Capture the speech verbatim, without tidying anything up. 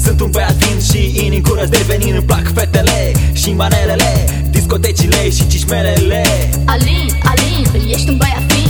Sunt un băiat fin și inimi curăț de venin. Îmi plac fetele și manelele, discotecile și cișmerele. Alin, Alin, ești un băiat fin